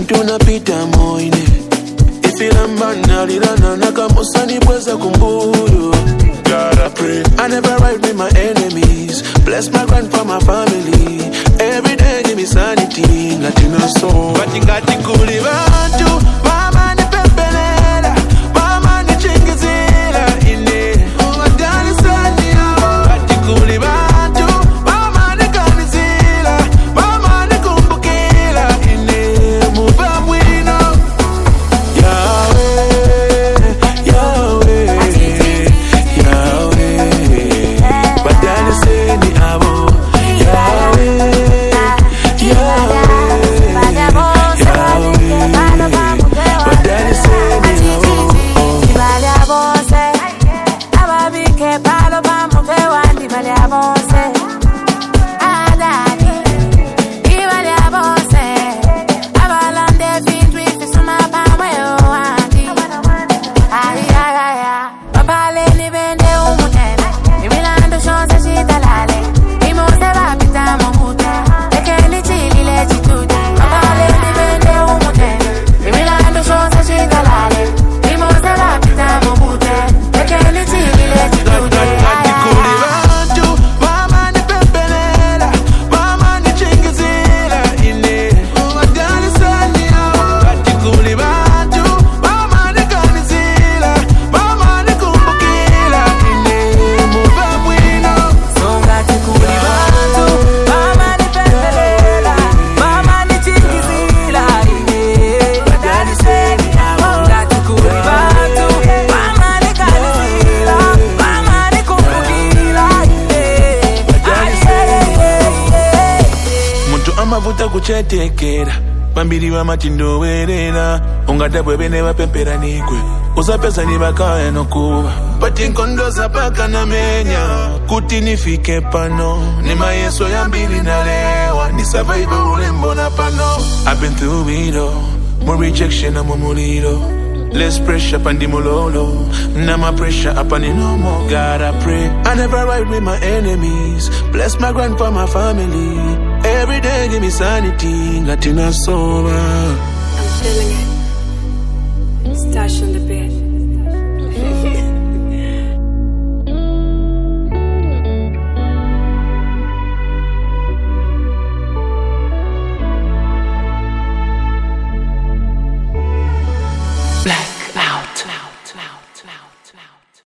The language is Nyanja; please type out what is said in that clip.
tunapita moine ifilambana lilana nakamusani bweza kumbuyo. God I pray I never ride with my enemies. Bless my grandpa, my family. Every day give me sanity. Latina soul Gati kuli bantu mama ni pembelela. Mama ni chingizila ine Umadani sani yao Gati kuli bantu mama ni kanizila. Mama ni kumbukila ine Muba mwino Yahweh, Yahweh, Yahweh. Badani seni abo Yahweh, Yahweh. Amavuta kuchetekera Bambiri wa matindo werera Ungadabwe bene wapempera nikwe Usapesa ni bakawe no kuwa Pati nkondoza paka na menya Kuti nifike pano Ni maeso ya mbili na lewa Ni survive ulembo na pano I've been through it all More rejection na mumuliro Less pressure pandi mololo Now my pressure up and no more. God I pray I never ride with my enemies. Bless my grandpa, my family. Every day give me sanity. Latina soul. I'm feeling it. Stash on the bed.